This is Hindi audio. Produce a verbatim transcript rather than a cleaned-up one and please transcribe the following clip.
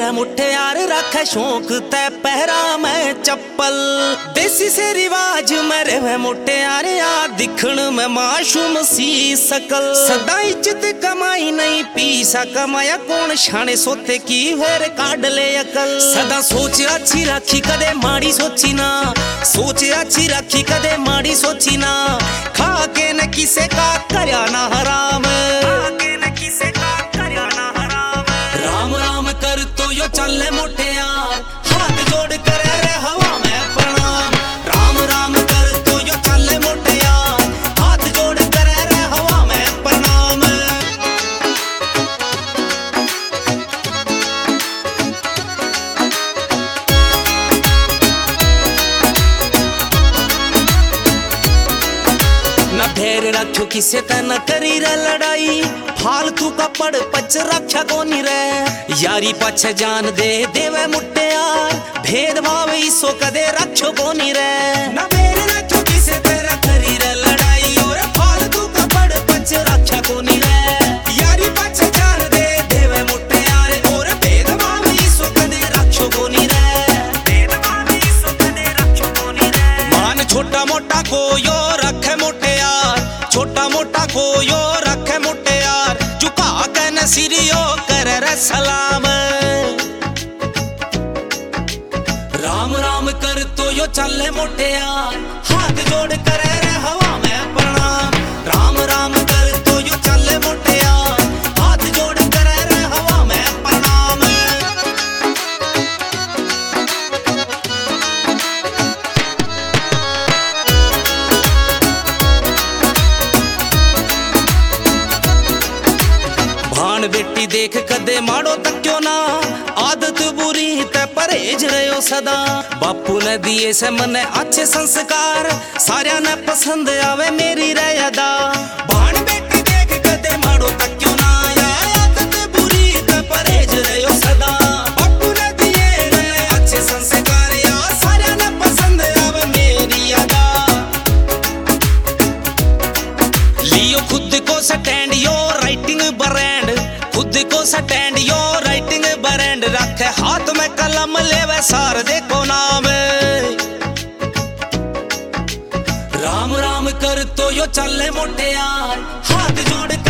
देवे मुठियार रखे शौक तै पहरा मैं चप्पल। देसी से रिवाज मेरे में मुठियार या दिखण में मासूम सी सकल। सदा इज्जत कमाई नहीं पीसा कमाया कौन शाने सोते की फिर काढ़ ले अकल। सदा सोच अच्छी रखी कदे माड़ी सोची ना, सोच अच्छी रखी कदे माड़ी सोची ना। खा के न किसे का करया ना हराम, खा के न किसे का करया ना हराम। राम राम कर तो यो चले मुठियार हाथ जोड़ कर रे हवा में प्रणाम। राम राम कर तो यो चले मुठियार हाथ जोड़ कर रे हवा में प्रणाम। न ढेर रखो किसे त न करी रे लड़ाई, फालतू का पड़ पच रक्षा कोनी रे। यारी पछ जान दे देवे मुठियार भेदभाव इसो कदे रखो कोनी रे। न ढेर रखो किसे त न करी रे लड़ाई और फालतू का पड़ पच रक्षा कोनी रे। यारी पछ जान दे देवे मुठियार और भेदभाव इसो कदे रखो कोनी रे। भेदभाव इसो कदे रखो कोनी रे। मान छोटा मोटा को यो रखे मुठियार, छोटा मोटा को यो रखे मुठियार। झुका के न सिरियो कर रे सलाम। राम राम कर तो यो चले मुठियार हाथ जोड़ कर रे हवा में प्रणाम। राम राम कर तो यो चले मुठियार हाथ जोड़ कर रे हवा में प्रणाम। भान बेटी देख कदे माड़ो तक क्यों ना, आदत बुरी ते परहेज रहो सदा। बापू ने दिए से मने अच्छे संस्कार सारिया ने पसंद आवे मेरी रयादा। भान बेटी देख कदे माड़ो तक क्यों ना, आदत बुरी ते परहेज रहो सदा। बापू ने दिए मने अच्छे संस्कार या सारिया ने पसंद आवे मेरी अदा। लियो खुद को स्टैंड यो राइटिंग ब्रांड, खुद को स्टैंड यो राइटिंग ब्रांड। रखे हाथ में कलम लेवे सार देखो नाम। राम राम कर तो यो चले मुठियार हाथ जोड़